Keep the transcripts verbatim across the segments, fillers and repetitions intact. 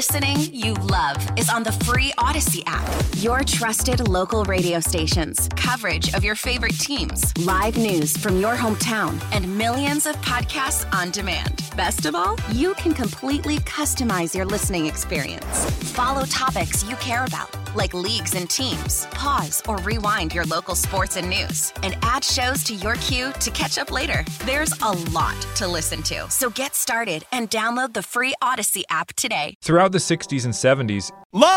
Listening you love is on the free Odyssey app. Your trusted local radio stations, coverage of your favorite teams, live news from your hometown, and millions of podcasts on demand. Best of all, you can completely customize your listening experience. Follow topics you care about, like leagues and teams. Pause or rewind your local sports and news, and add shows to your queue to catch up later. There's a lot to listen to, so get started and download the free Odyssey app today. Throughout the sixties and seventies,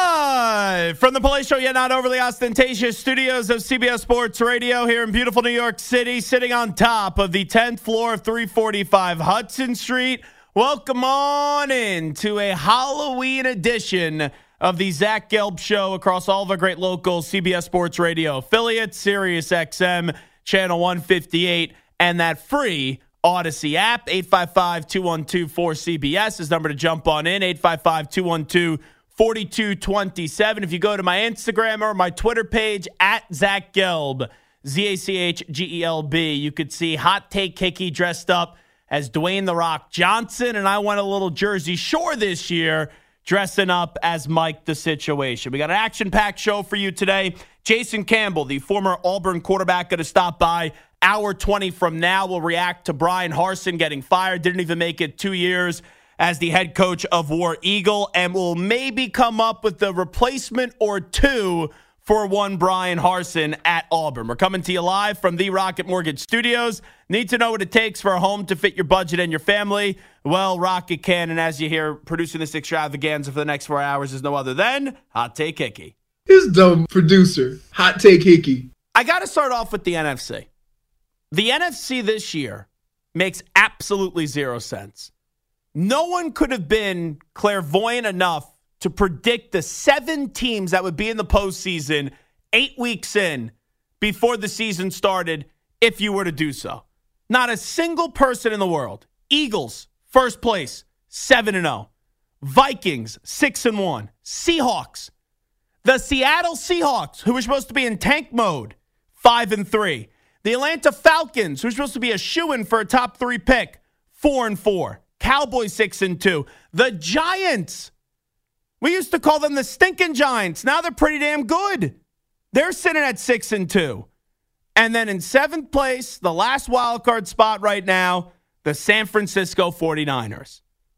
live from the palatial yet not overly ostentatious studios of C B S Sports Radio here in beautiful New York City, sitting on top of the tenth floor of three forty-five Hudson Street. Welcome on in to a Halloween edition of the Zach Gelb Show across all of our great local C B S Sports Radio affiliates, Sirius X M, Channel one fifty-eight, and that free Odyssey app. Eight five five, two one two, four C B S is the number to jump on in. eight five five, two one two, four two two seven. If you go to my Instagram or my Twitter page, at Zach Gelb, Z A C H G E L B, you could see Hot Take Hickey dressed up as Dwayne The Rock Johnson, and I went a little Jersey Shore this year, dressing up as Mike the Situation. We got an action-packed show for you today. Jason Campbell, the former Auburn quarterback, going to stop by. Hour twenty from now, we'll react to Brian Harsin getting fired. Didn't even make it two years as the head coach of War Eagle. And we'll maybe come up with a replacement or two for one Brian Harsin at Auburn. We're coming to you live from the Rocket Mortgage Studios. Need to know what it takes for a home to fit your budget and your family? Well, Rocket can. And as you hear, producing this extravaganza for the next four hours is no other than Hot Take Hickey. His dumb producer, Hot Take Hickey. I got to start off with the N F C. The N F C this year makes absolutely zero sense. No one could have been clairvoyant enough to predict the seven teams that would be in the postseason eight weeks in before the season started if you were to do so. Not a single person in the world. Eagles, first place, seven and oh. Vikings, six and one. Seahawks, the Seattle Seahawks, who were supposed to be in tank mode, five and three. The Atlanta Falcons, who are supposed to be a shoo-in for a top three pick, four and four. Cowboys, six and two. The Giants, we used to call them the stinking Giants. Now they're pretty damn good. They're sitting at six and two. And then in seventh place, the last wild card spot right now, the San Francisco forty-niners.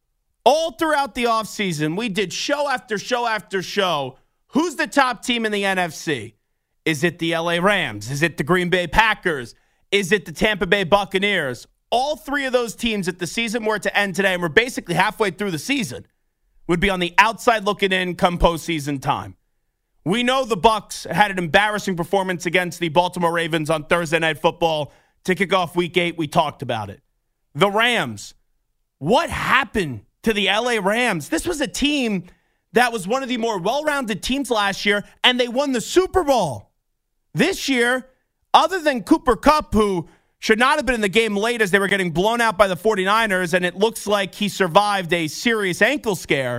All throughout the offseason, we did show after show after show. Who's the top team in the N F C? Is it the L A Rams? Is it the Green Bay Packers? Is it the Tampa Bay Buccaneers? All three of those teams, if the season were to end today, and we're basically halfway through the season, would be on the outside looking in come postseason time. We know the Bucs had an embarrassing performance against the Baltimore Ravens on Thursday Night Football to kick off week eight. We talked about it. The Rams. What happened to the L A Rams? This was a team that was one of the more well-rounded teams last year, and they won the Super Bowl. This year, other than Cooper Kupp, who should not have been in the game late as they were getting blown out by the forty-niners, and it looks like he survived a serious ankle scare.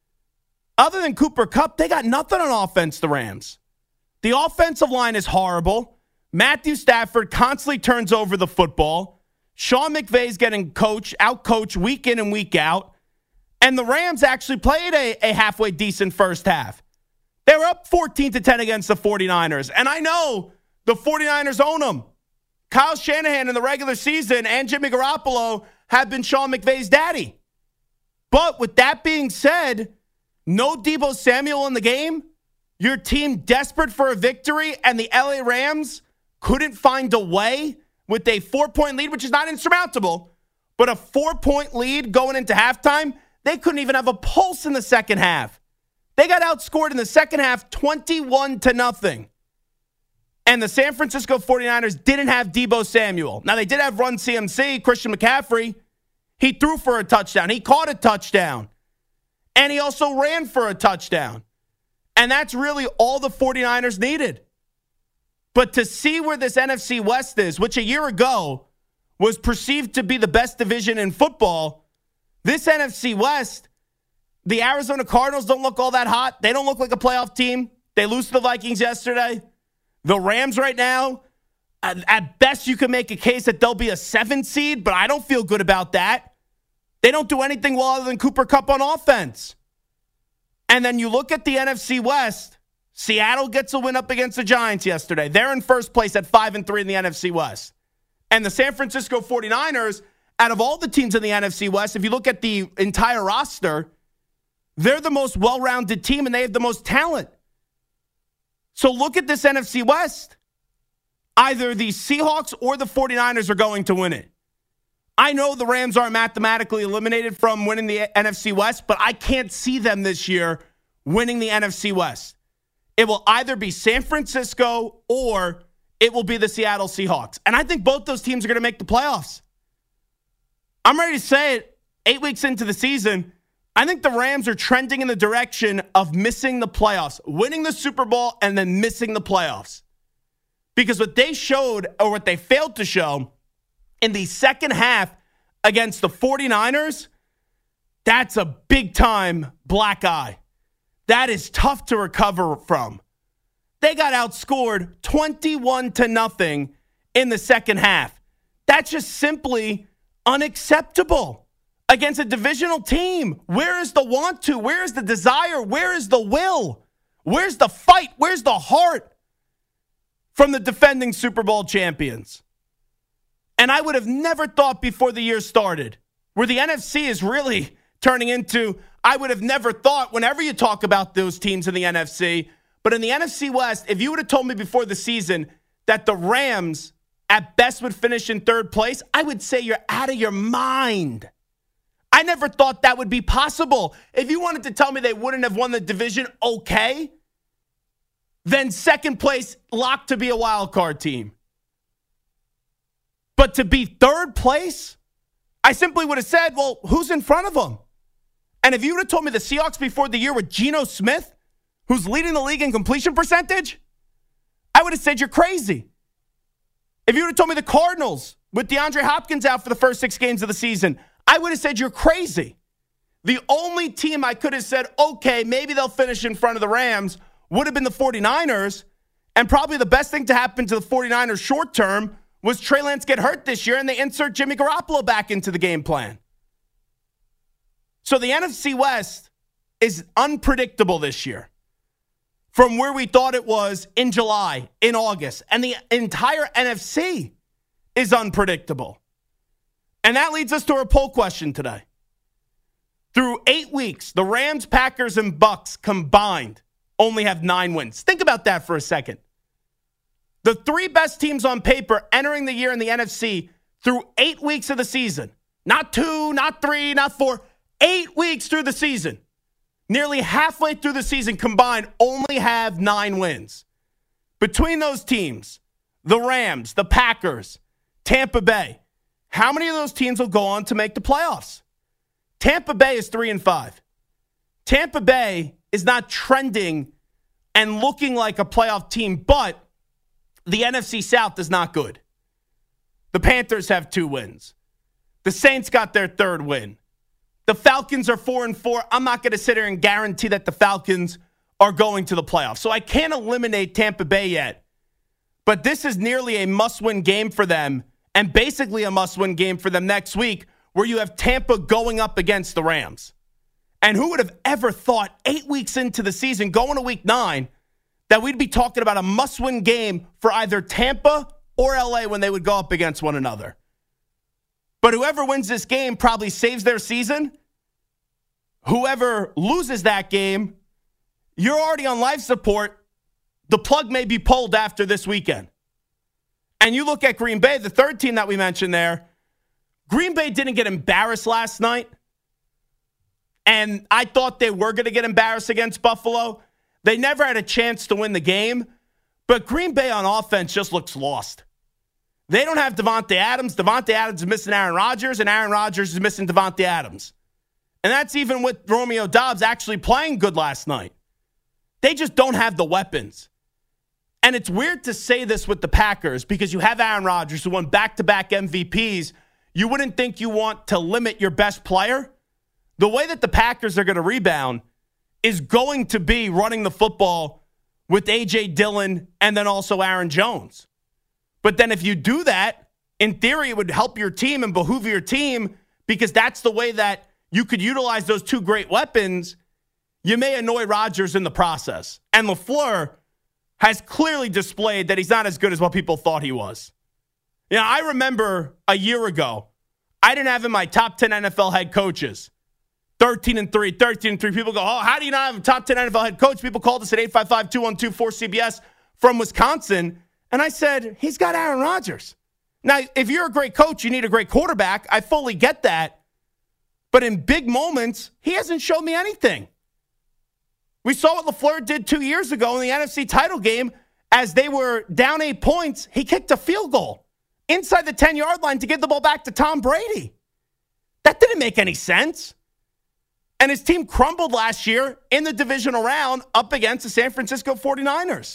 Other than Cooper Kupp, they got nothing on offense, the Rams. The offensive line is horrible. Matthew Stafford constantly turns over the football. Sean McVay's getting coached, out-coached week in and week out. And the Rams actually played a, a halfway decent first half. They were up fourteen to ten against the forty-niners. And I know the forty-niners own them. Kyle Shanahan in the regular season and Jimmy Garoppolo have been Sean McVay's daddy. But with that being said, no Deebo Samuel in the game, your team desperate for a victory, and the L A Rams couldn't find a way with a four-point lead, which is not insurmountable, but a four-point lead going into halftime. They couldn't even have a pulse in the second half. They got outscored in the second half twenty-one to nothing. And the San Francisco forty-niners didn't have Deebo Samuel. Now, they did have Run C M C, Christian McCaffrey. He threw for a touchdown. He caught a touchdown. And he also ran for a touchdown. And that's really all the forty-niners needed. But to see where this N F C West is, which a year ago was perceived to be the best division in football, this N F C West, the Arizona Cardinals don't look all that hot. They don't look like a playoff team. They lost to the Vikings yesterday. The Rams right now, at, at best you can make a case that they'll be a seven seed, but I don't feel good about that. They don't do anything well other than Cooper Kupp on offense. And then you look at the N F C West. Seattle gets a win up against the Giants yesterday. They're in first place at five and three in the N F C West. And the San Francisco forty-niners, out of all the teams in the N F C West, if you look at the entire roster, they're the most well-rounded team and they have the most talent. So look at this N F C West. Either the Seahawks or the forty-niners are going to win it. I know the Rams are mathematically eliminated from winning the N F C West, but I can't see them this year winning the N F C West. It will either be San Francisco or it will be the Seattle Seahawks. And I think both those teams are going to make the playoffs. I'm ready to say it eight weeks into the season. I think the Rams are trending in the direction of missing the playoffs, winning the Super Bowl and then missing the playoffs. Because what they showed, or what they failed to show in the second half against the forty-niners, that's a big-time black eye. That is tough to recover from. They got outscored twenty-one to nothing in the second half. That's just simply unacceptable against a divisional team. Where is the want to? Where is the desire? Where is the will? Where's the fight? Where's the heart from the defending Super Bowl champions? And I would have never thought before the year started, where the N F C is really turning into, I would have never thought whenever you talk about those teams in the N F C, but in the N F C West, if you would have told me before the season that the Rams at best would finish in third place, I would say you're out of your mind. I never thought that would be possible. If you wanted to tell me they wouldn't have won the division, okay, then second place locked to be a wild card team. But to be third place, I simply would have said, well, who's in front of them? And if you would have told me the Seahawks before the year with Geno Smith, who's leading the league in completion percentage, I would have said you're crazy. If you would have told me the Cardinals with DeAndre Hopkins out for the first six games of the season, I would have said you're crazy. The only team I could have said, okay, maybe they'll finish in front of the Rams would have been the forty-niners. And probably the best thing to happen to the forty-niners short term was Trey Lance get hurt this year and they insert Jimmy Garoppolo back into the game plan. So the N F C West is unpredictable this year from where we thought it was in July, in August. And the entire N F C is unpredictable. And that leads us to our poll question today. Through eight weeks, the Rams, Packers, and Bucks combined only have nine wins. Think about that for a second. The three best teams on paper entering the year in the N F C through eight weeks of the season. Not two, not three, not four. Eight weeks through the season. Nearly halfway through the season combined only have nine wins. Between those teams, the Rams, the Packers, Tampa Bay, how many of those teams will go on to make the playoffs? Tampa Bay is three and five. Tampa Bay is not trending and looking like a playoff team, but the N F C South is not good. The Panthers have two wins. The Saints got their third win. The Falcons are four and four. I'm not going to sit here and guarantee that the Falcons are going to the playoffs. So I can't eliminate Tampa Bay yet. But this is nearly a must-win game for them, and basically a must-win game for them next week, where you have Tampa going up against the Rams. And who would have ever thought eight weeks into the season, going to week nine, that we'd be talking about a must-win game for either Tampa or L A when they would go up against one another. But whoever wins this game probably saves their season. Whoever loses that game, you're already on life support. The plug may be pulled after this weekend. And you look at Green Bay, the third team that we mentioned there. Green Bay didn't get embarrassed last night. And I thought they were going to get embarrassed against Buffalo. They never had a chance to win the game. But Green Bay on offense just looks lost. They don't have Davante Adams. Davante Adams is missing Aaron Rodgers, and Aaron Rodgers is missing Davante Adams. And that's even with Romeo Doubs actually playing good last night. They just don't have the weapons. And it's weird to say this with the Packers because you have Aaron Rodgers who won back-to-back M V Ps. You wouldn't think you want to limit your best player. The way that the Packers are going to rebound is going to be running the football with A J Dillon and then also Aaron Jones. But then if you do that, in theory, it would help your team and behoove your team because that's the way that you could utilize those two great weapons. you may annoy Rodgers in the process. And LaFleur has clearly displayed that he's not as good as what people thought he was. You know, I remember a year ago, I didn't have in my top ten N F L head coaches. thirteen and three, thirteen and three. People go, oh, how do you not have a top ten N F L head coach? People called us at eight five five, two one two, four C B S from Wisconsin. And I said, he's got Aaron Rodgers. Now, if you're a great coach, you need a great quarterback. I fully get that. But in big moments, he hasn't shown me anything. We saw what LaFleur did two years ago in the N F C title game. As they were down eight points, he kicked a field goal inside the ten-yard line to give the ball back to Tom Brady. That didn't make any sense. And his team crumbled last year in the divisional round up against the San Francisco forty-niners.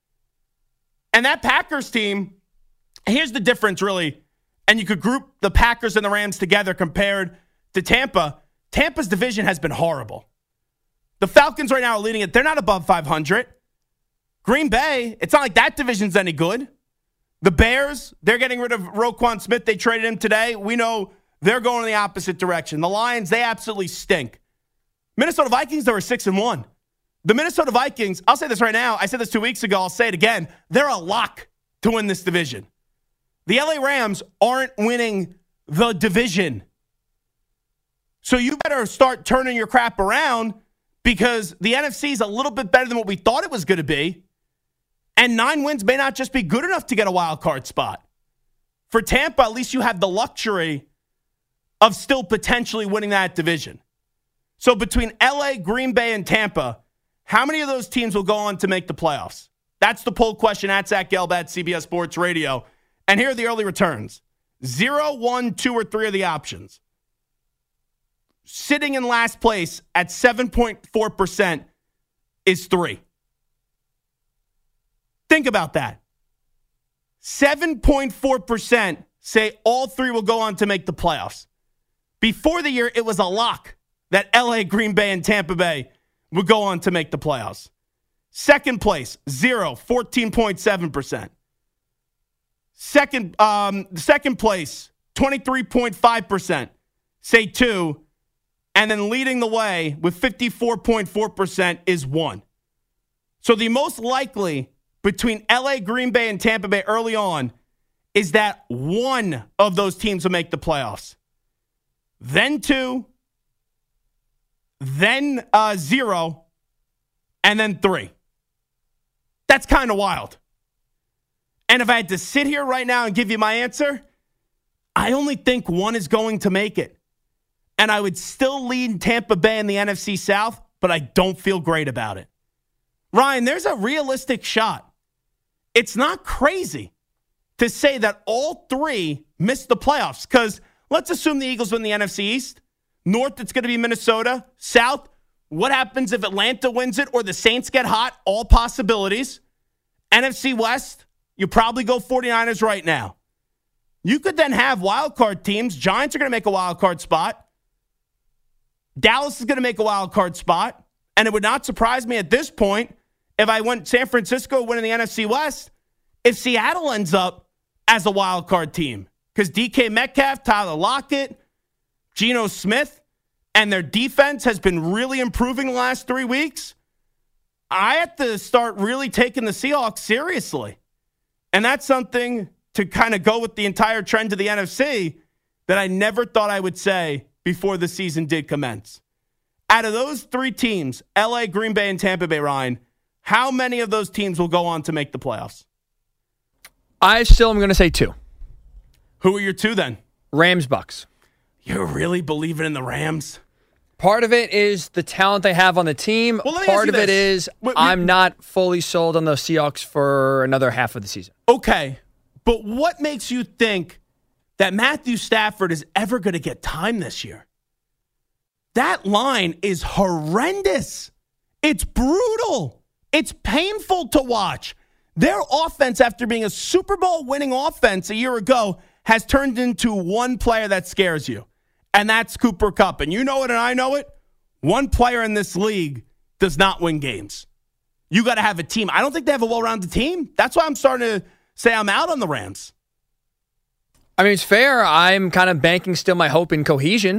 And that Packers team, here's the difference, really. And you could group the Packers and the Rams together compared to Tampa. Tampa's division has been horrible. The Falcons right now are leading it. They're not above five hundred. Green Bay, it's not like that division's any good. The Bears, they're getting rid of Roquan Smith. They traded him today. We know they're going in the opposite direction. The Lions, they absolutely stink. Minnesota Vikings, they were six and one. The Minnesota Vikings, I'll say this right now. I said this two weeks ago. I'll say it again. They're a lock to win this division. The L A Rams aren't winning the division. So you better start turning your crap around because the N F C is a little bit better than what we thought it was going to be. And nine wins may not just be good enough to get a wild card spot. For Tampa, at least you have the luxury of still potentially winning that division. So between L A, Green Bay, and Tampa, how many of those teams will go on to make the playoffs? That's the poll question at Zach Gelb at C B S Sports Radio. And here are the early returns. Zero, one, two, or three are the options. Sitting in last place at seven point four percent is three. Think about that. seven point four percent say all three will go on to make the playoffs. Before the year, it was a lock that L A, Green Bay, and Tampa Bay would go on to make the playoffs. Second place, zero, fourteen point seven percent. Second, um, second place, twenty-three point five percent say two. And then leading the way with fifty-four point four percent is one. So the most likely between L A, Green Bay, and Tampa Bay early on is that one of those teams will make the playoffs. Then two, then uh, zero, and then three. That's kind of wild. And if I had to sit here right now and give you my answer, I only think one is going to make it. And I would still lead Tampa Bay in the N F C South, but I don't feel great about it. Ryan, there's a realistic shot. It's not crazy to say that all three missed the playoffs because let's assume the Eagles win the N F C East. North, it's going to be Minnesota. South, what happens if Atlanta wins it or the Saints get hot? All possibilities. N F C West, you probably go forty-niners right now. You could then have wild card teams. Giants are going to make a wild card spot. Dallas is going to make a wild card spot. And it would not surprise me at this point if I went San Francisco winning the N F C West, if Seattle ends up as a wild card team. Because D K Metcalf, Tyler Lockett, Geno Smith, and their defense has been really improving the last three weeks. I have to start really taking the Seahawks seriously. And that's something to kind of go with the entire trend of the N F C that I never thought I would say before the season did commence. Out of those three teams, L A, Green Bay, and Tampa Bay, Ryan, how many of those teams will go on to make the playoffs? I still am going to say two. Who are your two then? Rams, Bucks. You're really believing in the Rams? Part of it is the talent they have on the team. Well, Part of this. it is wait, wait. I'm not fully sold on the Seahawks for another half of the season. Okay, but what makes you think that Matthew Stafford is ever going to get time this year? That line is horrendous. It's brutal. It's painful to watch. Their offense, after being a Super Bowl winning offense a year ago, has turned into one player that scares you, and that's Cooper Kupp. And you know it and I know it. One player in this league does not win games. You got to have a team. I don't think they have a well-rounded team. That's why I'm starting to say I'm out on the Rams. I mean, it's fair. I'm kind of banking still my hope in cohesion.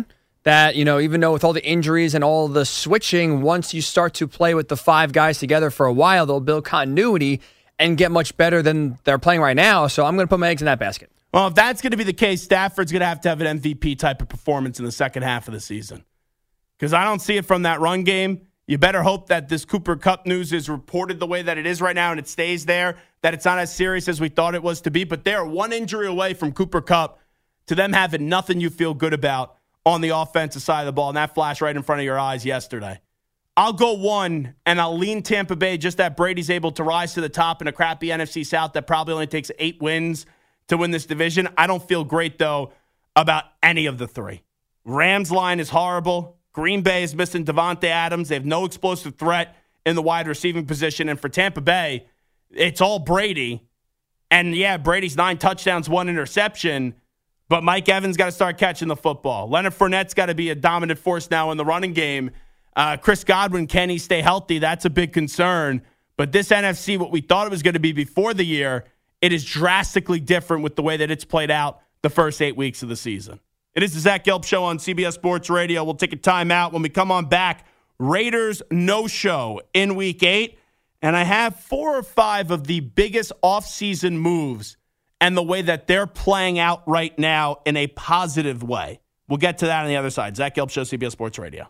that, you know, even though with all the injuries and all the switching, once you start to play with the five guys together for a while, they'll build continuity and get much better than they're playing right now. So I'm going to put my eggs in that basket. Well, if that's going to be the case, Stafford's going to have to have an M V P type of performance in the second half of the season. Because I don't see it from that run game. You better hope that this Cooper Kupp news is reported the way that it is right now and it stays there, that it's not as serious as we thought it was to be. But they're one injury away from Cooper Kupp to them having nothing you feel good about on the offensive side of the ball. And that flashed right in front of your eyes yesterday. I'll go one, and I'll lean Tampa Bay just that Brady's able to rise to the top in a crappy N F C South that probably only takes eight wins to win this division. I don't feel great, though, about any of the three. Rams line is horrible. Green Bay is missing Devontae Adams. They have no explosive threat in the wide receiving position. And for Tampa Bay, it's all Brady. And, yeah, Brady's nine touchdowns, one interception. But Mike Evans got to start catching the football. Leonard Fournette's got to be a dominant force now in the running game. Uh, Chris Godwin, can he stay healthy? That's a big concern. But this N F C, what we thought it was going to be before the year, it is drastically different with the way that it's played out the first eight weeks of the season. It is the Zach Gelb Show on C B S Sports Radio. We'll take a timeout. When we come on back, Raiders no-show in Week eight. And I have four or five of the biggest offseason moves and the way that they're playing out right now in a positive way. We'll get to that on the other side. Zach Gelb Show, C B S Sports Radio.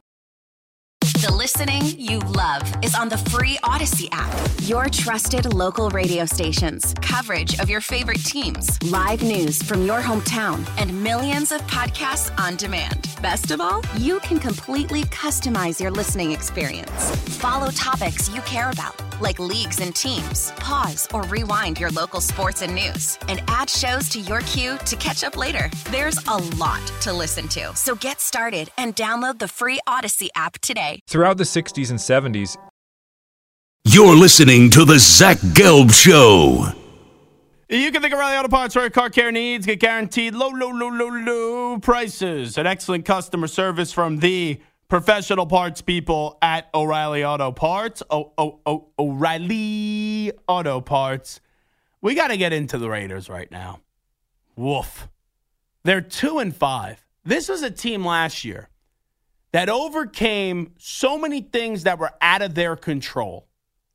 The listening you love is on the free Odyssey app. Your trusted local radio stations, coverage of your favorite teams, live news from your hometown, and millions of podcasts on demand. Best of all, you can completely customize your listening experience. Follow topics you care about, like leagues and teams. Pause or rewind your local sports and news, and add shows to your queue to catch up later. There's a lot to listen to, so get started and download the free Odyssey app today. Throughout the sixties and seventies, you're listening to the Zach Gelb Show. You can think of O'Reilly Auto Parts for your car care needs. Get guaranteed low, low, low, low, low prices and excellent customer service from the professional parts people at O'Reilly Auto Parts. Oh, oh, oh, O'Reilly Auto Parts. We got to get into the Raiders right now. Woof. They're two and five. This was a team last year that overcame so many things that were out of their control.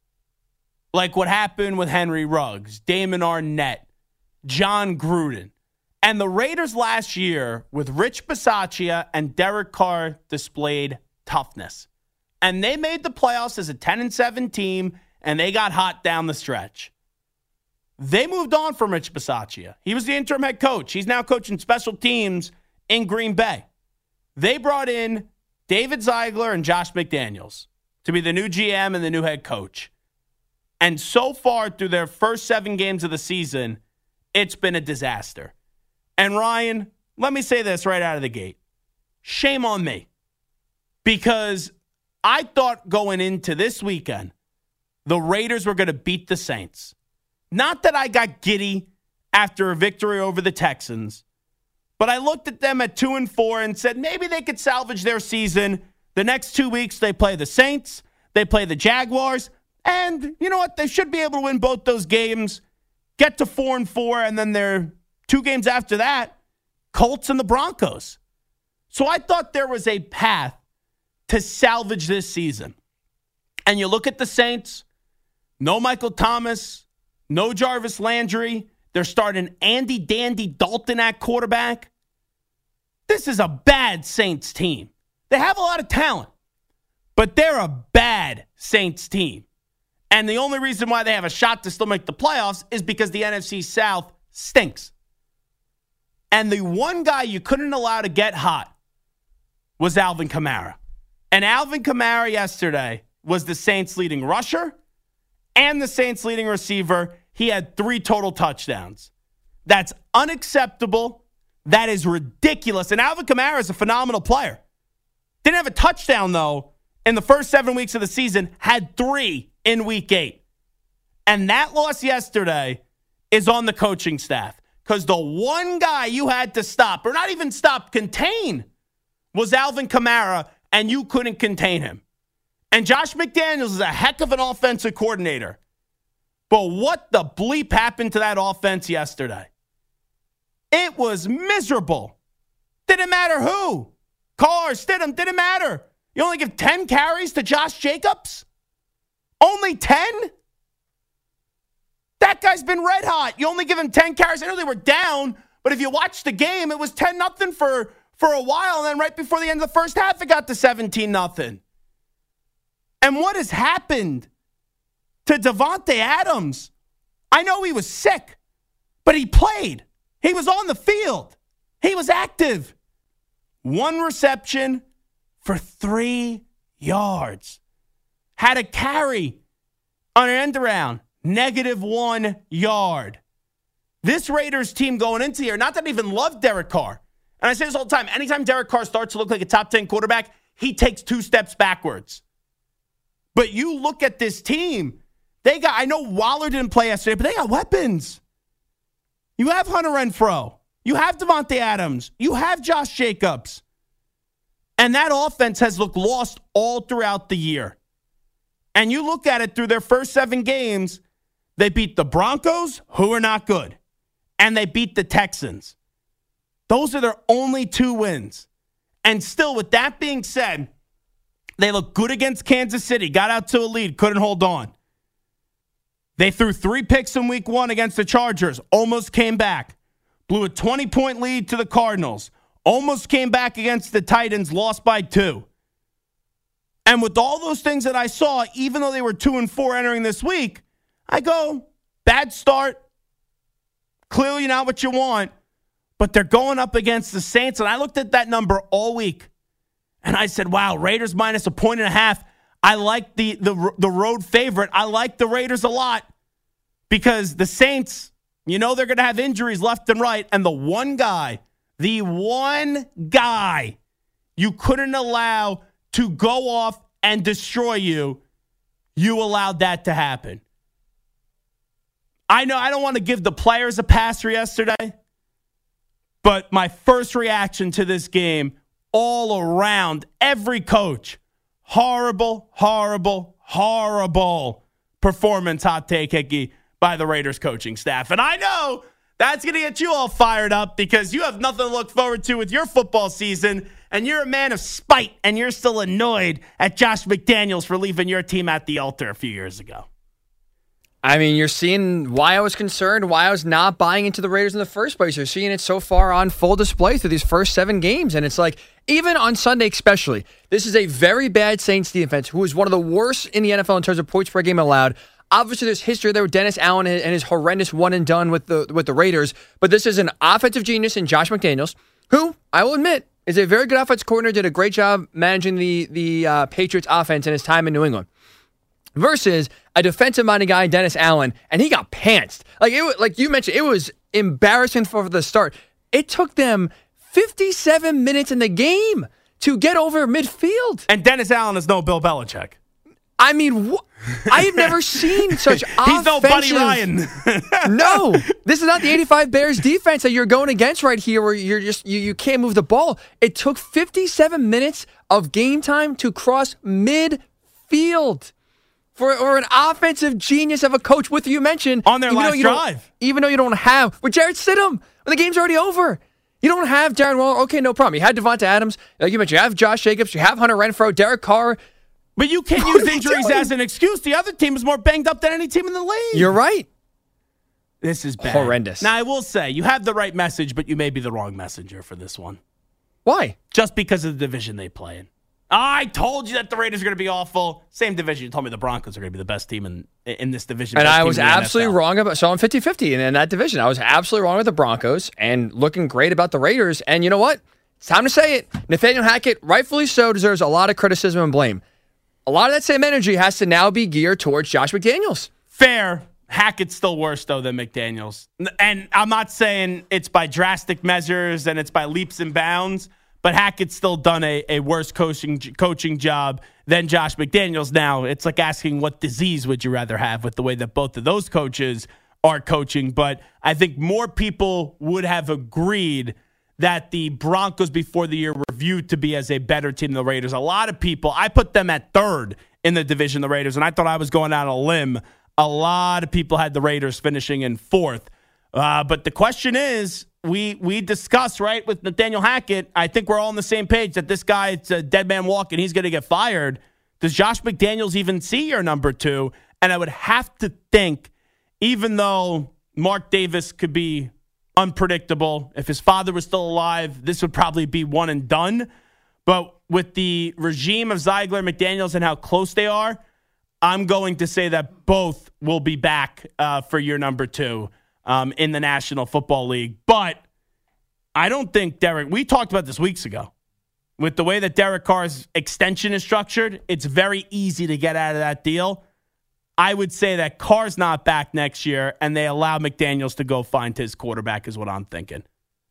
Like what happened with Henry Ruggs, Damon Arnett, John Gruden. And the Raiders last year with Rich Bisaccia and Derek Carr displayed toughness. And they made the playoffs as a ten and seven team, and they got hot down the stretch. They moved on from Rich Bisaccia. He was the interim head coach. He's now coaching special teams in Green Bay. They brought in David Ziegler and Josh McDaniels to be the new G M and the new head coach. And so far through their first seven games of the season, it's been a disaster. And Ryan, let me say this right out of the gate. Shame on me. Because I thought going into this weekend, the Raiders were going to beat the Saints. Not that I got giddy after a victory over the Texans, but I looked at them at two and four and said maybe they could salvage their season. The next two weeks they play the Saints, they play the Jaguars, and you know what? They should be able to win both those games, get to four and four, and then they're two games after that, Colts and the Broncos. So I thought there was a path to salvage this season. And you look at the Saints, no Michael Thomas, no Jarvis Landry. They're starting Andy Dandy Dalton at quarterback. This is a bad Saints team. They have a lot of talent, but they're a bad Saints team. And the only reason why they have a shot to still make the playoffs is because the N F C South stinks. And the one guy you couldn't allow to get hot was Alvin Kamara. And Alvin Kamara yesterday was the Saints' leading rusher and the Saints' leading receiver. He had three total touchdowns. That's unacceptable. That is ridiculous. And Alvin Kamara is a phenomenal player. Didn't have a touchdown, though, in the first seven weeks of the season. Had three in week eight. And that loss yesterday is on the coaching staff. Because the one guy you had to stop, or not even stop, contain, was Alvin Kamara, and you couldn't contain him. And Josh McDaniels is a heck of an offensive coordinator. But what the bleep happened to that offense yesterday? It was miserable. Didn't matter who. Carr, Stidham, didn't matter. You only give ten carries to Josh Jacobs? Only ten? That guy's been red hot. You only give him ten carries. I know they were down, but if you watch the game, it was ten nothing for, for a while, and then right before the end of the first half, it got to seventeen nothing. And what has happened to Davante Adams? I know he was sick, but he played. He was on the field. He was active. One reception for three yards. Had a carry on an end around. Negative one yard. This Raiders team going into here, not that I even love Derek Carr. And I say this all the time. Anytime Derek Carr starts to look like a top ten quarterback, he takes two steps backwards. But you look at this team, they got, I know Waller didn't play yesterday, but they got weapons. You have Hunter Renfrow. You have Davante Adams. You have Josh Jacobs. And that offense has looked lost all throughout the year. And you look at it through their first seven games, they beat the Broncos, who are not good. And they beat the Texans. Those are their only two wins. And still, with that being said, they look good against Kansas City. Got out to a lead, couldn't hold on. They threw three picks in week one against the Chargers. Almost came back. Blew a twenty-point lead to the Cardinals. Almost came back against the Titans. Lost by two. And with all those things that I saw, even though they were two and four entering this week, I go, bad start. Clearly not what you want. But they're going up against the Saints. And I looked at that number all week. And I said, wow, Raiders minus a point and a half. I like the, the, the road favorite. I like the Raiders a lot. Because the Saints, you know they're going to have injuries left and right. And the one guy, the one guy you couldn't allow to go off and destroy you, you allowed that to happen. I know I don't want to give the players a pass for yesterday, but my first reaction to this game, all around, every coach, horrible, horrible, horrible performance, hot take, Hickey, by the Raiders coaching staff. And I know that's going to get you all fired up because you have nothing to look forward to with your football season, and you're a man of spite, and you're still annoyed at Josh McDaniels for leaving your team at the altar a few years ago. I mean, you're seeing why I was concerned, why I was not buying into the Raiders in the first place. You're seeing it so far on full display through these first seven games. And it's like, even on Sunday especially, this is a very bad Saints defense who is one of the worst in the N F L in terms of points per game allowed. Obviously, there's history there with Dennis Allen and his horrendous one and done with the with the Raiders. But this is an offensive genius in Josh McDaniels, who, I will admit, is a very good offensive coordinator, did a great job managing the, the uh, Patriots offense in his time in New England. Versus a defensive-minded guy, Dennis Allen, and he got pantsed. Like it, like you mentioned, it was embarrassing for the start. It took them fifty-seven minutes in the game to get over midfield. And Dennis Allen is no Bill Belichick. I mean, wh- I've never seen such offensive... He's no Buddy Ryan. No, this is not the eighty-five Bears defense that you're going against right here where you're just you, you can't move the ball. It took fifty-seven minutes of game time to cross midfield. For or an offensive genius of a coach with you mentioned on their last drive, even though you don't have with Jarrett Stidham when the game's already over, you don't have Darren Waller. Okay, no problem. You had Davante Adams, like you mentioned. You have Josh Jacobs. You have Hunter Renfrow, Derek Carr. But you can't use injuries as an excuse. The other team is more banged up than any team in the league. You're right. This is bad. Horrendous. Now I will say you have the right message, but you may be the wrong messenger for this one. Why? Just because of the division they play in. I told you that the Raiders are going to be awful. Same division. You told me the Broncos are going to be the best team in in this division. And best I was absolutely N F L. wrong about, so I'm fifty-fifty in, in that division. I was absolutely wrong with the Broncos and looking great about the Raiders. And you know what? It's time to say it. Nathaniel Hackett, rightfully so, deserves a lot of criticism and blame. A lot of that same energy has to now be geared towards Josh McDaniels. Fair. Hackett's still worse, though, than McDaniels. And I'm not saying it's by drastic measures and it's by leaps and bounds, but Hackett's still done a, a worse coaching coaching job than Josh McDaniels. Now, it's like asking what disease would you rather have with the way that both of those coaches are coaching. But I think more people would have agreed that the Broncos before the year were viewed to be as a better team than the Raiders. A lot of people, I put them at third in the division, the Raiders, and I thought I was going out on a limb. A lot of people had the Raiders finishing in fourth. Uh, but the question is, we we discussed, right, with Nathaniel Hackett, I think we're all on the same page that this guy, it's a dead man walking, he's going to get fired. Does Josh McDaniels even see your number two? And I would have to think, even though Mark Davis could be unpredictable, if his father was still alive, this would probably be one and done. But with the regime of Ziegler and McDaniels and how close they are, I'm going to say that both will be back uh, for year number two um, in the National Football League. But I don't think Derek, we talked about this weeks ago. With the way that Derek Carr's extension is structured, it's very easy to get out of that deal. I would say that Carr's not back next year, and they allow McDaniels to go find his quarterback is what I'm thinking.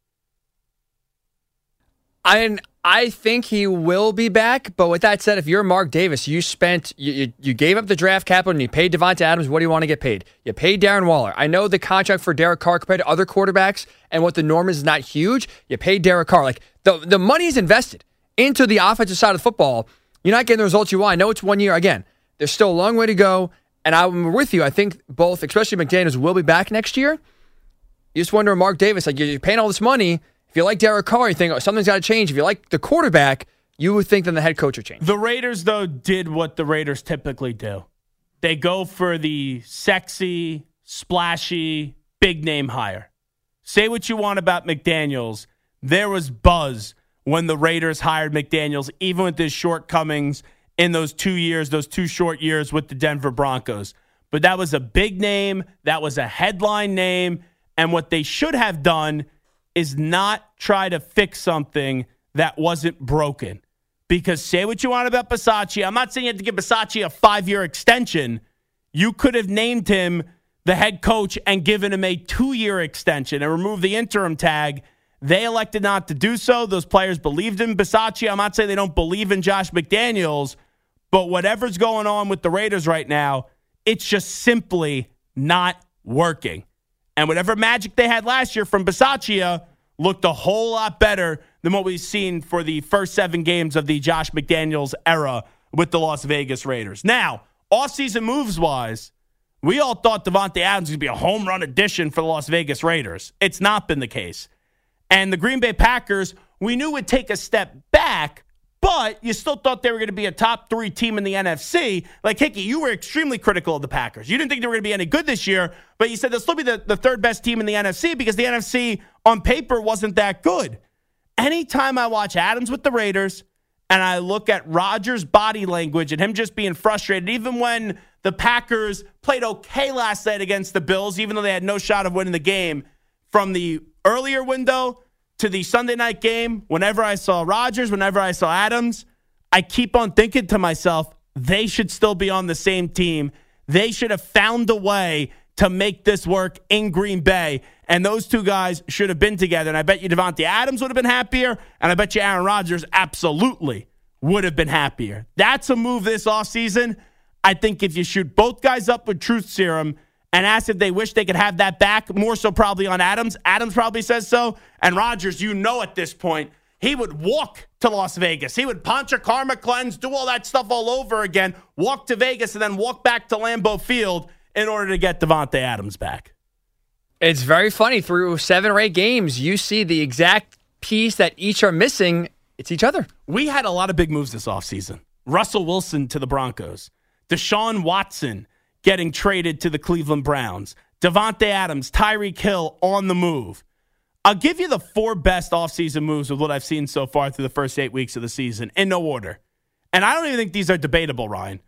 I I think he will be back, but with that said, if you're Mark Davis, you spent you, you, you gave up the draft capital and you paid Davante Adams. What do you want to get paid? You paid Darren Waller. I know the contract for Derek Carr compared to other quarterbacks and what the norm is not huge. You paid Derek Carr. Like the the money is invested into the offensive side of the football. You're not getting the results you want. I know it's one year. Again, there's still a long way to go, and I'm with you. I think both, especially McDaniels, will be back next year. You just wonder, Mark Davis, like you're paying all this money. If you like Derek Carr, you think oh, something's got to change. If you like the quarterback, you would think then the head coach would change. The Raiders, though, did what the Raiders typically do. They go for the sexy, splashy, big-name hire. Say what you want about McDaniels. There was buzz when the Raiders hired McDaniels, even with his shortcomings in those two years, those two short years with the Denver Broncos. But that was a big name. That was a headline name. And what they should have done is not try to fix something that wasn't broken. Because say what you want about Bisaccia. I'm not saying you have to give Bisaccia a five-year extension. You could have named him the head coach and given him a two-year extension and removed the interim tag. They elected not to do so. Those players believed in Bisaccia. I'm not saying they don't believe in Josh McDaniels, but whatever's going on with the Raiders right now, it's just simply not working. And whatever magic they had last year from Bisaccia looked a whole lot better than what we've seen for the first seven games of the Josh McDaniels era with the Las Vegas Raiders. Now, offseason moves-wise, we all thought Davante Adams would be a home run addition for the Las Vegas Raiders. It's not been the case. And the Green Bay Packers, we knew would take a step back, but you still thought they were going to be a top three team in the N F C. Like, Hickey, you were extremely critical of the Packers. You didn't think they were going to be any good this year, but you said they'll still be the, the third best team in the N F C because the N F C on paper wasn't that good. Anytime I watch Adams with the Raiders and I look at Rodgers' body language and him just being frustrated, even when the Packers played okay last night against the Bills, even though they had no shot of winning the game, from the earlier window to the Sunday night game, whenever I saw Rodgers, whenever I saw Adams, I keep on thinking to myself, they should still be on the same team. They should have found a way to make this work in Green Bay, and those two guys should have been together. And I bet you Davante Adams would have been happier, and I bet you Aaron Rodgers absolutely would have been happier. That's a move this offseason. I think if you shoot both guys up with truth serum and ask if they wish they could have that back, more so probably on Adams. Adams probably says so. And Rodgers, you know at this point, he would walk to Las Vegas. He would punch a karma cleanse, do all that stuff all over again, walk to Vegas, and then walk back to Lambeau Field in order to get Davante Adams back. It's very funny. Through seven or eight games, you see the exact piece that each are missing. It's each other. We had a lot of big moves this offseason. Russell Wilson to the Broncos. Deshaun Watson getting traded to the Cleveland Browns. Davante Adams, Tyreek Hill on the move. I'll give you the four best offseason moves of what I've seen so far through the first eight weeks of the season, in no order. And I don't even think these are debatable, Ryan.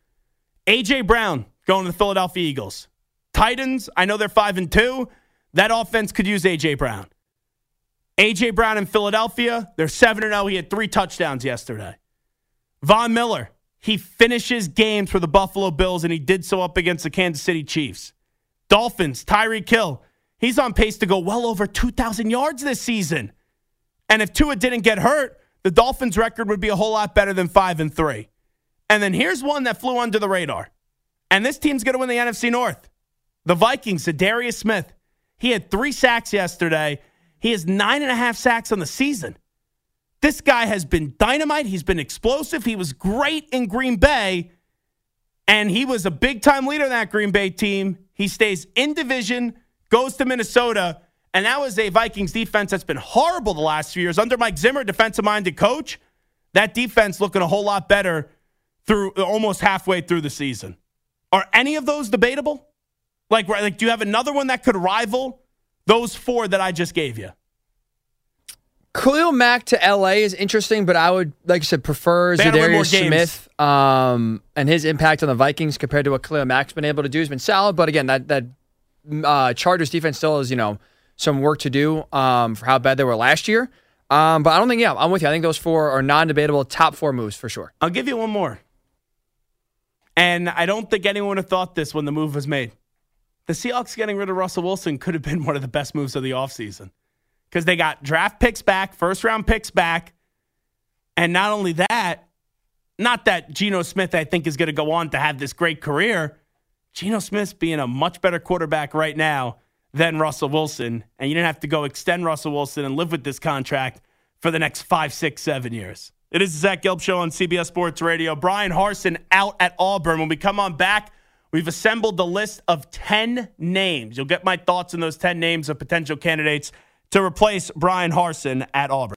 A J. Brown going to the Philadelphia Eagles. Titans, I know they're five and two. That offense could use A J. Brown. A J. Brown in Philadelphia, they're seven and oh. He had three touchdowns yesterday. Von Miller, he finishes games for the Buffalo Bills, and he did so up against the Kansas City Chiefs. Dolphins, Tyreek Hill, he's on pace to go well over two thousand yards this season. And if Tua didn't get hurt, the Dolphins' record would be a whole lot better than five and three. And then here's one that flew under the radar. And this team's going to win the N F C North. The Vikings, Darius Smith. He had three sacks yesterday. He has nine and a half sacks on the season. This guy has been dynamite. He's been explosive. He was great in Green Bay, and he was a big-time leader in that Green Bay team. He stays in division, goes to Minnesota, And that was a Vikings defense that's been horrible the last few years. Under Mike Zimmer, defensive-minded coach, that defense looking a whole lot better through almost halfway through the season. Are any of those debatable? Like, like, do you have another one that could rival those four that I just gave you? Khalil Mack to L A is interesting, but I would, like I said, prefer Zadarius Smith um, and his impact on the Vikings compared to what Khalil Mack's been able to do. He's been solid, but again, that that uh, Chargers defense still has, you know, some work to do um, for how bad they were last year. Um, but I don't think, yeah, I'm with you. I think those four are non-debatable top four moves for sure. I'll give you one more. And I don't think anyone would have thought this when the move was made. The Seahawks getting rid of Russell Wilson could have been one of the best moves of the offseason. Because they got draft picks back, first-round picks back. And not only that, not that Geno Smith, I think, is going to go on to have this great career. Geno Smith's being a much better quarterback right now than Russell Wilson. And you didn't have to go extend Russell Wilson and live with this contract for the next five, six, seven years. It is the Zach Gelb Show on C B S Sports Radio. Brian Harsin out at Auburn. When we come on back, we've assembled the list of ten names. You'll get my thoughts on those ten names of potential candidates to replace Brian Harsin at Auburn.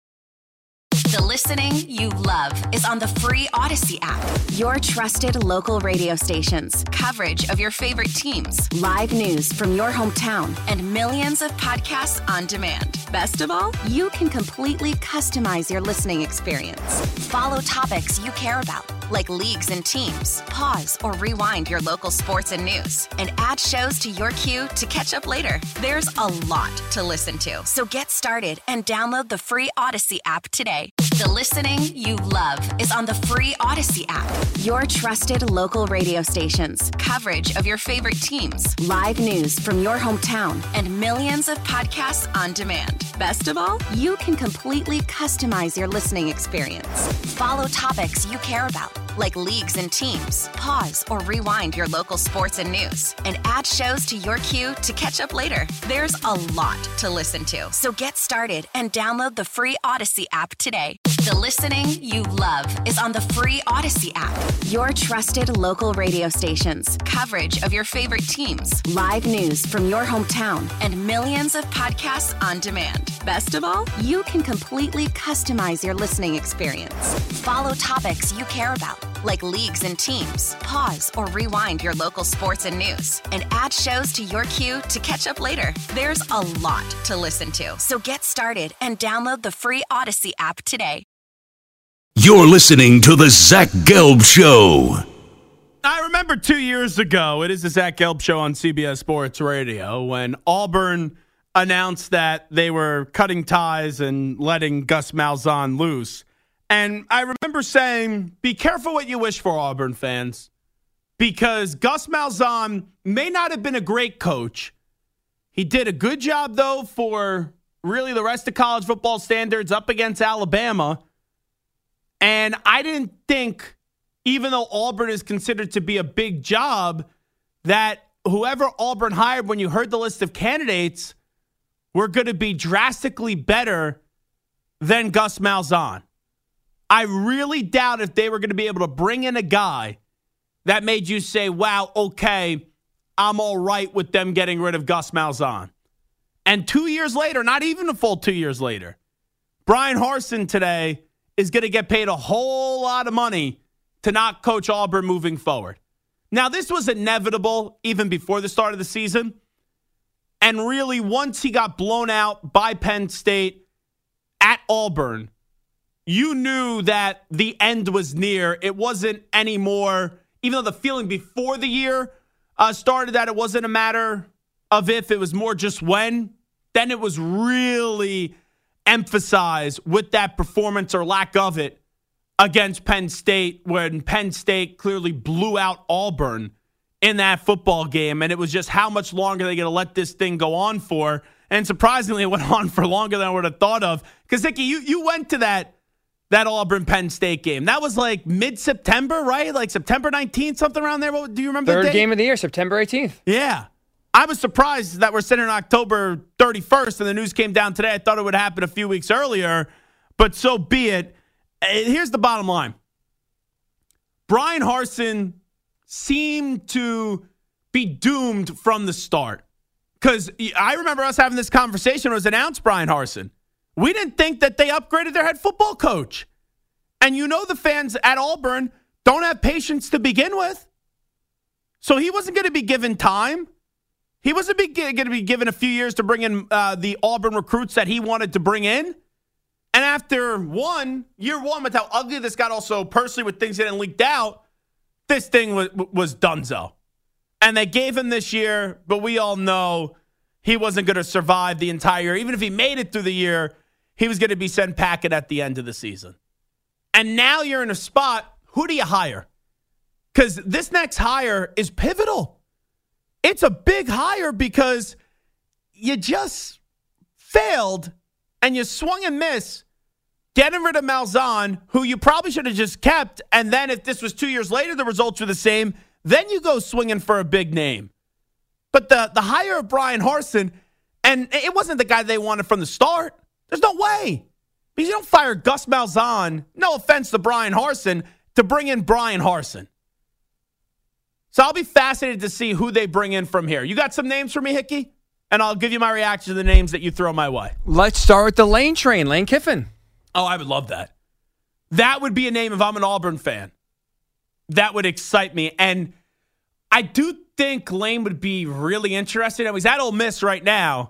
The listening you love is on the free Odyssey app. Your trusted local radio stations, coverage of your favorite teams, live news from your hometown, and millions of podcasts on demand. Best of all, you can completely customize your listening experience. Follow topics you care about, like leagues and teams. Pause or rewind your local sports and news, and add shows to your queue to catch up later. There's a lot to listen to, so get started and download the free Odyssey app today. The listening you love is on the free Odyssey app. Your trusted local radio stations, coverage of your favorite teams, live news from your hometown, and millions of podcasts on demand. Best of all, you can completely customize your listening experience. Follow topics you care about, like leagues and teams. Pause or rewind your local sports and news, and add shows to your queue to catch up later. There's a lot to listen to, so get started and download the free Odyssey app today. The listening you love is on the free Odyssey app. Your trusted local radio stations, coverage of your favorite teams, live news from your hometown, and millions of podcasts on demand. Best of all, you can completely customize your listening experience. Follow topics you care about, like leagues and teams. Pause or rewind your local sports and news, and add shows to your queue to catch up later. There's a lot to listen to, so get started and download the free Odyssey app today. You're listening to the Zach Gelb Show. I remember two years ago, it is the Zach Gelb Show on C B S Sports Radio, when Auburn announced that they were cutting ties and letting Gus Malzahn loose. And I remember saying, be careful what you wish for, Auburn fans, because Gus Malzahn may not have been a great coach. He did a good job, though, for really the rest of college football standards up against Alabama. And I didn't think, even though Auburn is considered to be a big job, that whoever Auburn hired, when you heard the list of candidates, were going to be drastically better than Gus Malzahn. I really doubt if they were going to be able to bring in a guy that made you say, wow, okay, I'm all right with them getting rid of Gus Malzahn. And two years later, not even a full two years later, Brian Harsin today is going to get paid a whole lot of money to not coach Auburn moving forward. Now, this was inevitable even before the start of the season. And really, once he got blown out by Penn State at Auburn, you knew that the end was near. It wasn't anymore, even though the feeling before the year uh, started that it wasn't a matter of if, it was more just when. Then it was really emphasized with that performance or lack of it against Penn State, when Penn State clearly blew out Auburn in that football game. And it was just how much longer they're going to let this thing go on for. And surprisingly, it went on for longer than I would have thought of. Because, Hickey, you, you went to that that Auburn-Penn State game. That was like mid-September, right? Like September nineteenth, something around there. What, do you remember Third the date? game of the year, September eighteenth. Yeah. I was surprised that we're sitting on October thirty-first and the news came down today. I thought it would happen a few weeks earlier, but so be it. Here's the bottom line. Brian Harsin seemed to be doomed from the start. Because I remember us having this conversation when it was announced, Brian Harsin. We didn't think that they upgraded their head football coach. And you know the fans at Auburn don't have patience to begin with. So he wasn't going to be given time. He wasn't going to be given a few years to bring in uh, the Auburn recruits that he wanted to bring in. And after one, year one, with how ugly this got also personally with things that didn't leaked out, this thing was, was donezo. And they gave him this year, but we all know he wasn't going to survive the entire year. Even if he made it through the year, he was going to be sent packing at the end of the season. And now you're in a spot, who do you hire? Because this next hire is pivotal. It's a big hire because you just failed and you swung and missed getting rid of Malzahn, who you probably should have just kept. And then if this was two years later, the results were the same, then you go swinging for a big name. But the, the hire of Brian Harsin, and it wasn't the guy they wanted from the start. There's no way. Because you don't fire Gus Malzahn, no offense to Brian Harsin, to bring in Brian Harsin. So I'll be fascinated to see who they bring in from here. You got some names for me, Hickey? And I'll give you my reaction to the names that you throw my way. Let's start with the Lane train, Lane Kiffin. Oh, I would love that. That would be a name if I'm an Auburn fan. That would excite me. And I do think Lane would be really interested. He's at Ole Miss right now.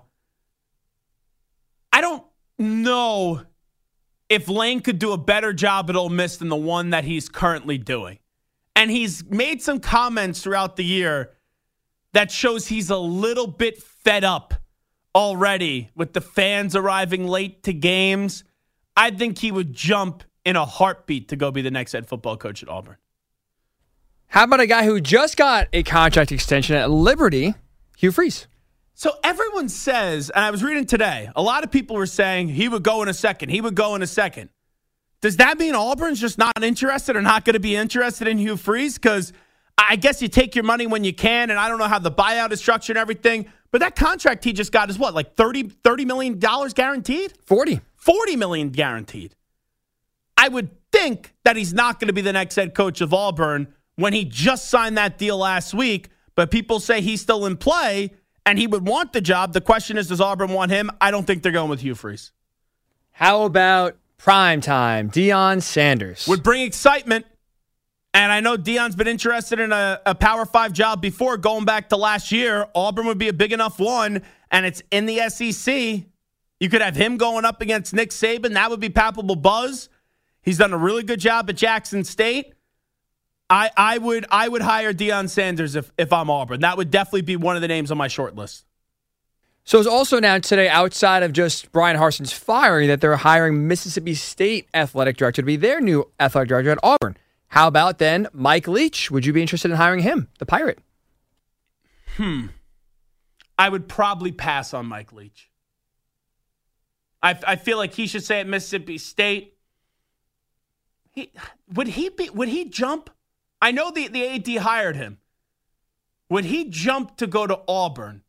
I don't know if Lane could do a better job at Ole Miss than the one that he's currently doing. And he's made some comments throughout the year that shows he's a little bit fed up already with the fans arriving late to games. I think he would jump in a heartbeat to go be the next head football coach at Auburn. How about a guy who just got a contract extension at Liberty, Hugh Freeze? So everyone says, and I was reading today, a lot of people were saying he would go in a second. He would go in a second. Does that mean Auburn's just not interested or not going to be interested in Hugh Freeze? Because I guess you take your money when you can, and I don't know how the buyout is structured and everything, but that contract he just got is what, like thirty, thirty million dollars guaranteed? forty. forty million dollars guaranteed. I would think that he's not going to be the next head coach of Auburn when he just signed that deal last week, but people say he's still in play and he would want the job. The question is, does Auburn want him? I don't think they're going with Hugh Freeze. How about primetime Deion Sanders? Would bring excitement. And I know Deion's been interested in a, a Power Five job before, going back to last year. Auburn would be a big enough one, and it's in the S E C. You could have him going up against Nick Saban. That would be palpable buzz. He's done a really good job at Jackson State. I, I would I would hire Deion Sanders if, if I'm Auburn. That would definitely be one of the names on my short list. So it's also announced today, outside of just Brian Harsin's firing, that they're hiring Mississippi State athletic director to be their new athletic director at Auburn. How about then Mike Leach? Would you be interested in hiring him, the Pirate? Hmm. I would probably pass on Mike Leach. I, I feel like he should stay at Mississippi State. He, would he be? Would he jump? I know the, the A D hired him. Would he jump to go to Auburn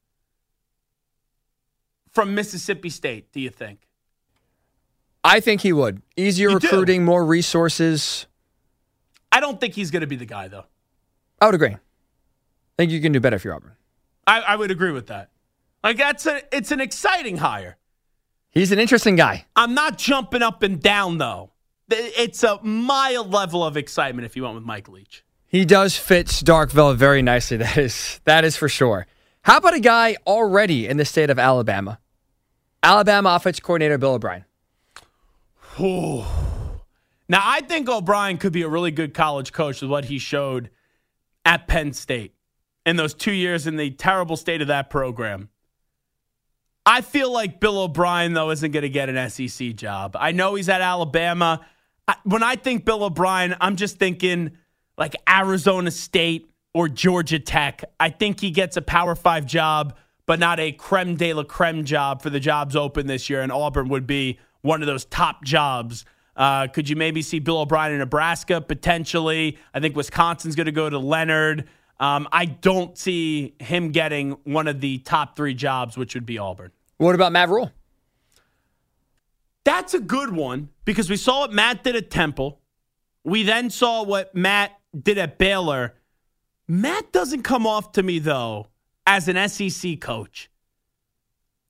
from Mississippi State, do you think? I think he would. Easier You recruiting, do? more resources. I don't think he's going to be the guy, though. I would agree. I think you can do better if you're Auburn. I, I would agree with that. Like, that's a, it's an exciting hire. He's an interesting guy. I'm not jumping up and down, though. It's a mild level of excitement if you went with Mike Leach. He does fit Starkville very nicely. That is that is for sure. How about a guy already in the state of Alabama? Alabama offensive coordinator Bill O'Brien. Ooh. Now, I think O'Brien could be a really good college coach with what he showed at Penn State in those two years in the terrible state of that program. I feel like Bill O'Brien, though, isn't going to get an S E C job. I know he's at Alabama. I, when I think Bill O'Brien, I'm just thinking like Arizona State or Georgia Tech. I think he gets a Power Five job, but not a creme de la creme job for the jobs open this year, and Auburn would be one of those top jobs. Uh, could you maybe see Bill O'Brien in Nebraska? Potentially. I think Wisconsin's going to go to Leonard. Um, I don't see him getting one of the top three jobs, which would be Auburn. What about Matt Rule? That's a good one because we saw what Matt did at Temple. We then saw what Matt did at Baylor. Matt doesn't come off to me, though, as an S E C coach.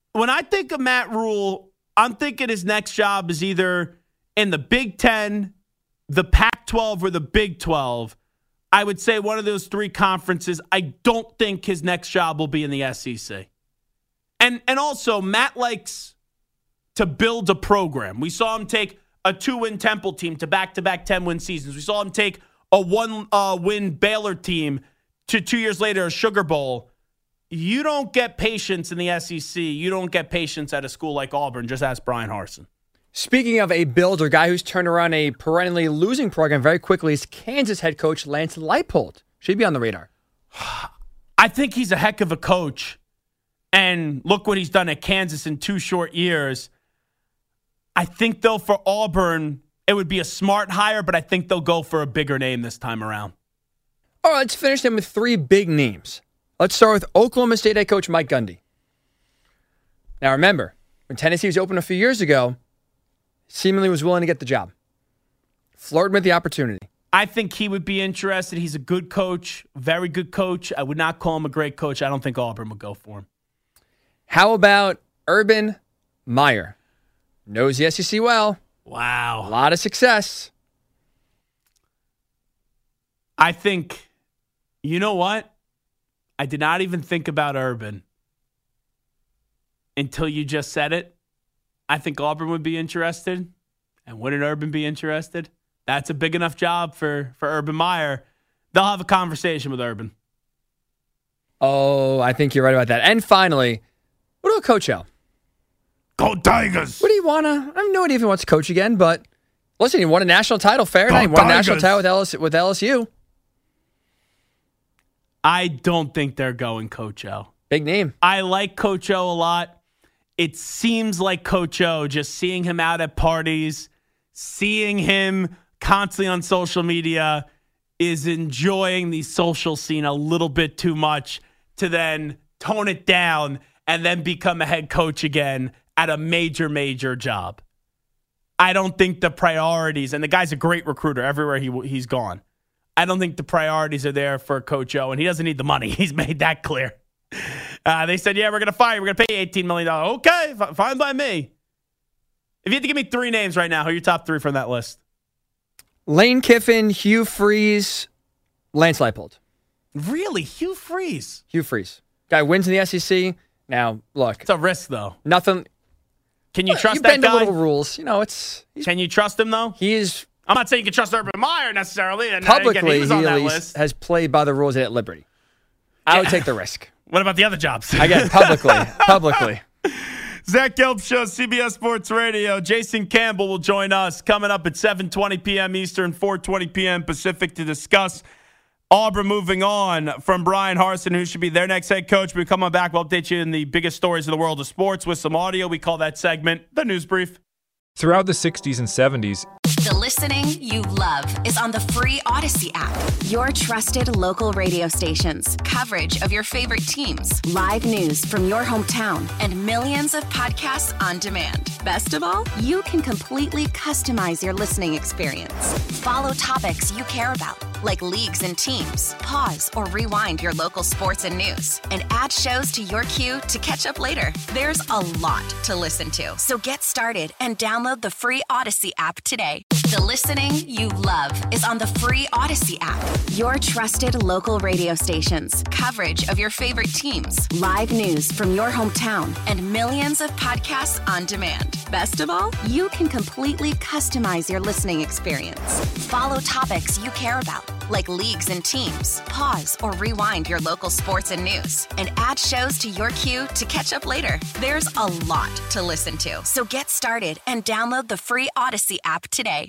when I think of Matt Rule, I'm thinking his next job is either in the Big Ten, the Pac twelve, or the Big twelve. I would say one of those three conferences. I don't think his next job will be in the S E C. And and also, Matt likes to build a program. We saw him take a two-win Temple team to back-to-back ten-win seasons. We saw him take a one-win Baylor team to two years later a Sugar Bowl. You don't get patience in the S E C. You don't get patience at a school like Auburn. Just ask Brian Harsin. Speaking of a builder, guy who's turned around a perennially losing program very quickly is Kansas head coach Lance Leipold. Should be on the radar. I think he's a heck of a coach. And look what he's done at Kansas in two short years. I think, though, for Auburn, it would be a smart hire, but I think they'll go for a bigger name this time around. All right, let's finish them with three big names. Let's start with Oklahoma State head coach Mike Gundy. Now, remember, when Tennessee was open a few years ago, seemingly was willing to get the job. Flirting with the opportunity. I think he would be interested. He's a good coach, very good coach. I would not call him a great coach. I don't think Auburn would go for him. How about Urban Meyer? Knows the S E C well. Wow. A lot of success. I think, you know what? I did not even think about Urban until you just said it. I think Auburn would be interested. And wouldn't Urban be interested? That's a big enough job for, for Urban Meyer. They'll have a conversation with Urban. Oh, I think you're right about that. And finally, what about Coach O? Go Tigers! What do you want to... I have no idea if he wants to coach again, but listen, he won a national title. Fair enough. He won a national title with L S U, with L S U. I don't think they're going Coach O. Big name. I like Coach O a lot. It seems like Coach O, just seeing him out at parties, seeing him constantly on social media, is enjoying the social scene a little bit too much to then tone it down and then become a head coach again at a major, major job. I don't think the priorities, and the guy's a great recruiter everywhere he he's gone. I don't think the priorities are there for Coach O, and he doesn't need the money. He's made that clear. Uh, they said, yeah, we're going to fire you. We're going to pay you eighteen million dollars. Okay, f- fine by me. If you had to give me three names right now, who are your top three from that list? Lane Kiffin, Hugh Freeze, Lance Leipold. Really? Hugh Freeze? Hugh Freeze. Guy wins in the S E C. Now, look. It's a risk, though. Nothing. Can you Look, trust you that bend guy? the little rules. You know, it's... Can you trust him, though? He is... I'm not saying you can trust Urban Meyer necessarily. And Publicly, again, he was on he that at least list. has played by the rules at Liberty. I Yeah. would take the risk. What about the other jobs? Again, publicly. publicly. Zach Gelb Show, C B S Sports Radio. Jason Campbell will join us coming up at seven twenty p.m. Eastern, four twenty p.m. Pacific to discuss Auburn moving on from Brian Harsin, who should be their next head coach. We come on back. We'll update you in the biggest stories in the world of sports with some audio. We call that segment The News Brief. Throughout the sixties and seventies, The listening you love is on the free Odyssey app. Your trusted local radio stations, coverage of your favorite teams, live news from your hometown, and millions of podcasts on demand. Best of all, you can completely customize your listening experience. Follow topics you care about, like leagues and teams. Pause or rewind your local sports and news, and add shows to your queue to catch up later. There's a lot to listen to, so get started and download the free Odyssey app today. The listening you love is on the free Odyssey app. Your trusted local radio stations, coverage of your favorite teams, live news from your hometown, and millions of podcasts on demand. Best of all, you can completely customize your listening experience. Follow topics you care about, like leagues and teams. Pause or rewind your local sports and news, and add shows to your queue to catch up later. There's a lot to listen to, so get started and download the free Odyssey app today.